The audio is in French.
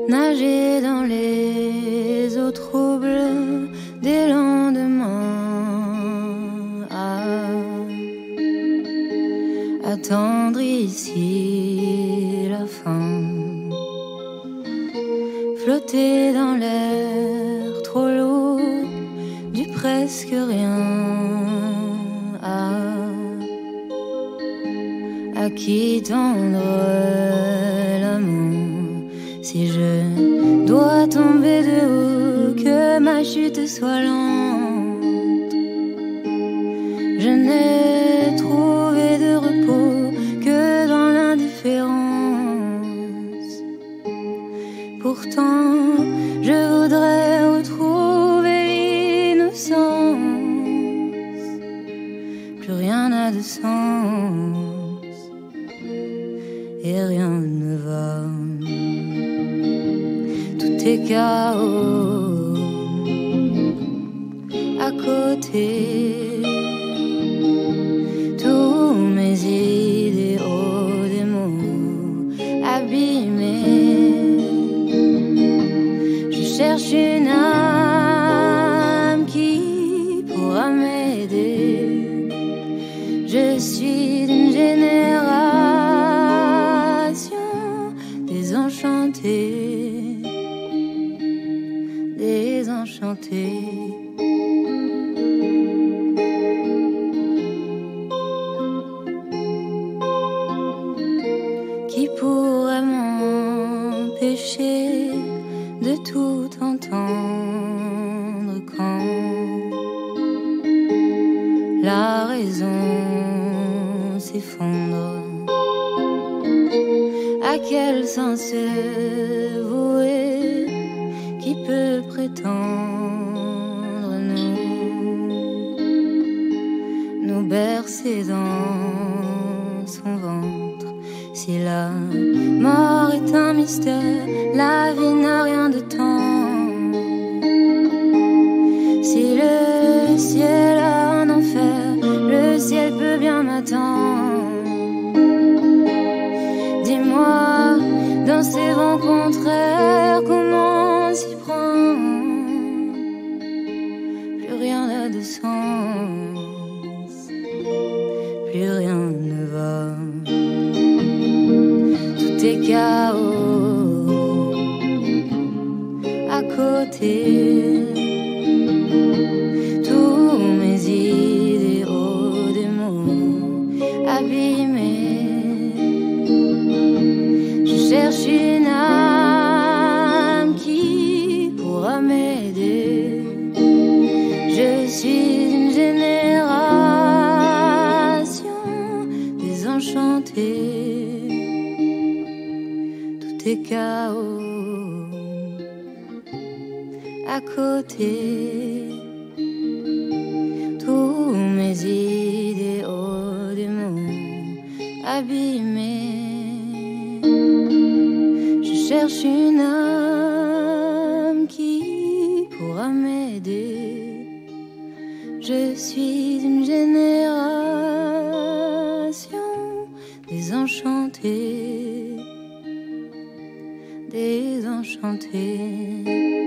nager dans les eaux troubles des lendemains, attendre ici la fin, flotter dans l'air trop lourd du presque rien, à qui tendre la main, si je dois tomber de haut, que ma chute soit lente. Je n'ai trouvé de repos que dans l'indifférence. Pourtant, je voudrais retrouver l'innocence. Plus rien n'a de sens et rien ne va. Tout est chaos à côté. Tous mes idéaux, des mots abîmés. Je cherche une âme qui pourra m'aider. Je suis d'une génération désenchantée, désenchantée. Qui pourrait m'empêcher de tout entendre quand la raison s'effondre? À quel sens se vouer? Qui peut prétendre nous bercer dans son ventre? Si la mort est un mystère, la vie n'a rien de temps. Si le ciel a un enfer, le ciel peut bien m'attendre. Dis-moi, dans ces vents contraires, comment s'y prendre? Plus rien n'a de sens, plus rien ne va. Tout est chaos à côté. Tous mes idéaux, des mots abîmés. Je cherche une âme qui pourra m'aider. Je suis une génération désenchantée. Tout est chaos à côté. Tous mes idéaux, des mots abîmés. Je cherche une âme qui pourra m'aider. Je suis une génération désenchantée, désenchantée.